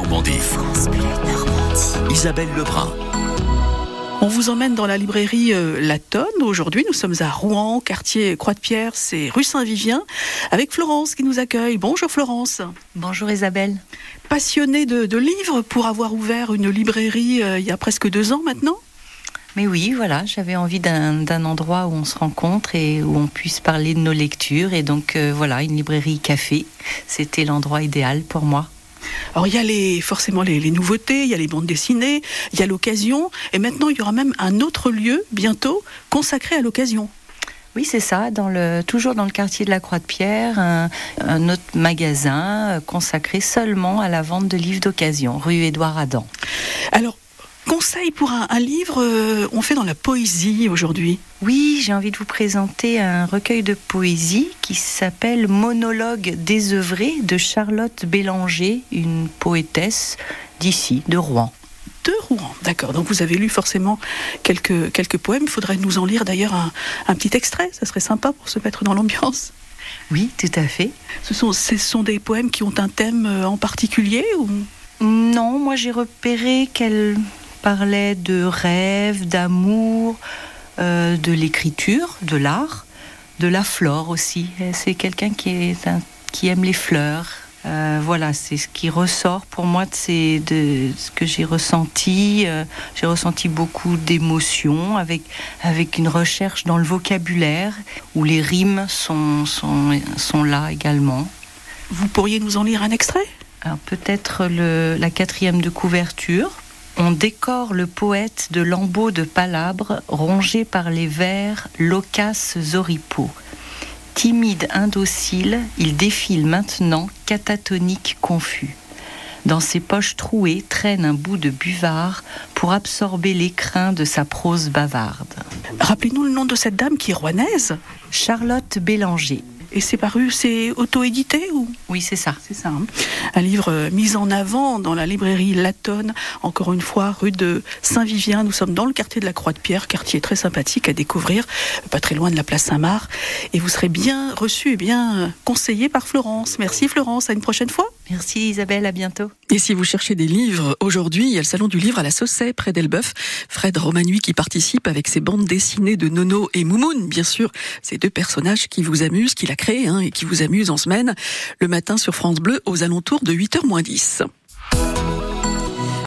Normandie. France Bleu Normandie. Isabelle Lebrun. On vous emmène dans la librairie La Tonne. Aujourd'hui, nous sommes à Rouen, quartier Croix-de-Pierre, c'est rue Saint-Vivien, avec Florence qui nous accueille. Bonjour Florence. Bonjour Isabelle. Passionnée de livres pour avoir ouvert une librairie il y a presque 2 ans maintenant. Mais oui, voilà, j'avais envie d'un endroit où on se rencontre et où on puisse parler de nos lectures. Et donc voilà, une librairie café, c'était l'endroit idéal pour moi. Alors il y a forcément les nouveautés, il y a les bandes dessinées, il y a l'occasion, et maintenant il y aura même un autre lieu bientôt consacré à l'occasion. Oui, c'est ça, toujours dans le quartier de la Croix-de-Pierre, un autre magasin consacré seulement à la vente de livres d'occasion, rue Édouard Adam. Alors, conseil pour un livre, on fait dans la poésie aujourd'hui. Oui, j'ai envie de vous présenter un recueil de poésie qui s'appelle Monologue désœuvré de Charlotte Bélanger, une poétesse d'ici, de Rouen. De Rouen, d'accord. Donc vous avez lu forcément quelques poèmes. Il faudrait nous en lire d'ailleurs un petit extrait, ça serait sympa pour se mettre dans l'ambiance. Oui, tout à fait. Ce sont des poèmes qui ont un thème en particulier ou... Non, moi j'ai repéré qu'elle parlait de rêve, d'amour, de l'écriture, de l'art, de la flore aussi. C'est quelqu'un qui aime les fleurs. Voilà, c'est ce qui ressort pour moi de ce que j'ai ressenti. J'ai ressenti beaucoup d'émotions avec une recherche dans le vocabulaire où les rimes sont là également. Vous pourriez nous en lire un extrait ? Alors, peut-être la 4e de couverture. On décore le poète de lambeaux de palabres rongés par les vers loquaces oripeaux. Timide, indocile, il défile maintenant, catatonique, confus. Dans ses poches trouées traîne un bout de buvard pour absorber l'écrin de sa prose bavarde. Rappelez-nous le nom de cette dame qui est rouennaise. Charlotte Bélanger. Et c'est auto-édité ou... Oui, c'est ça. C'est ça. Un livre mis en avant dans la librairie La Tonne, encore une fois, rue de Saint-Vivien. Nous sommes dans le quartier de la Croix-de-Pierre, quartier très sympathique à découvrir, pas très loin de la place Saint-Marc. Et vous serez bien reçu et bien conseillé par Florence. Merci Florence, à une prochaine fois. Merci Isabelle, à bientôt. Et si vous cherchez des livres, aujourd'hui, il y a le salon du livre à la Saussaye, près d'Elbeuf. Fred Romanui qui participe avec ses bandes dessinées de Nono et Moumoun, bien sûr, ces 2 personnages qui vous amusent, qu'il a créés et qui vous amusent en semaine, le matin sur France Bleu aux alentours de 8h moins 10.